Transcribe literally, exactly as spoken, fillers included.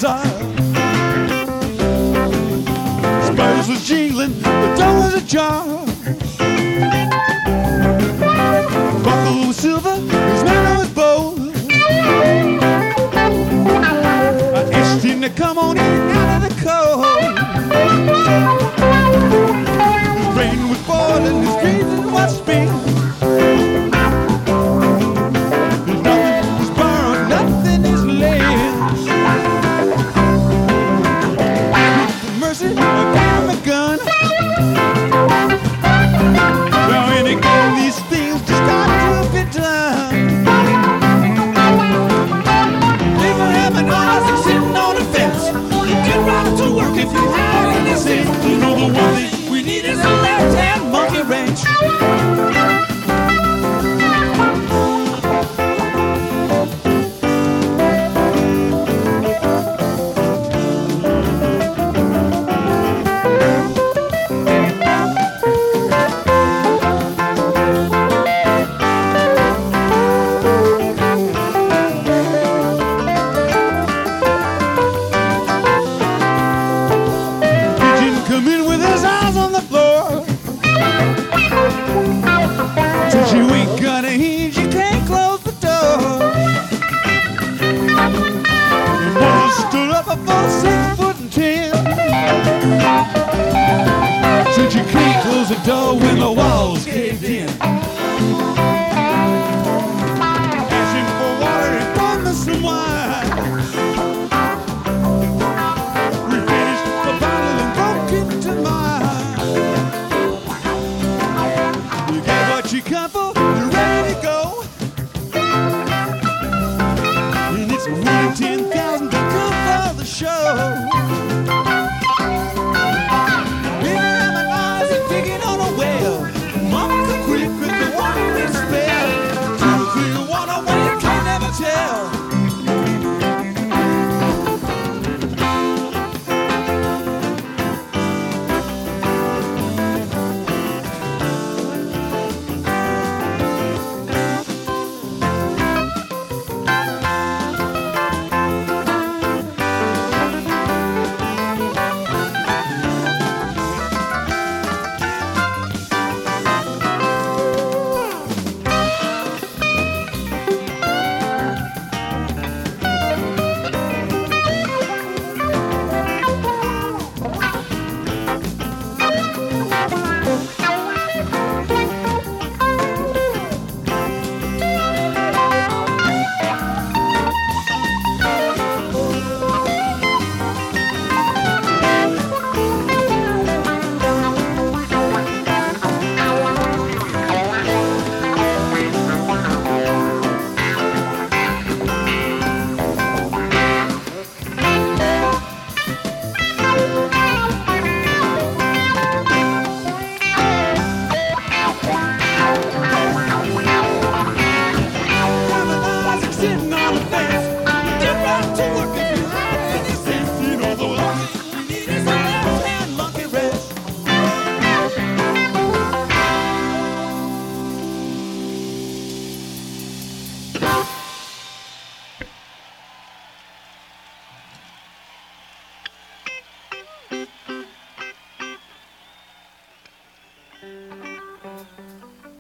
outside. Spurs was jingling, the door was ajar. Buckle was silver, his manner was bold. I asked him to come on in out of the cold. The rain was falling, the streets was spring. Nothing is burned, nothing is laid. Mercy, I gave him a gun. Now and again, these things just got to be done. People have an eyes and sitting on the fence. Get right to work if you have any sense. You know the one thing we need is a left-hand monkey wrench. Come in with his eyes on the floor. Since you ain't got a hinge, you can't close the door. Your mother stood up about six foot and ten. Since you can't close the door when the walls caved in. Asked him for water and poured me some wine. We finished the bottle and broke into mine. You get what you come for.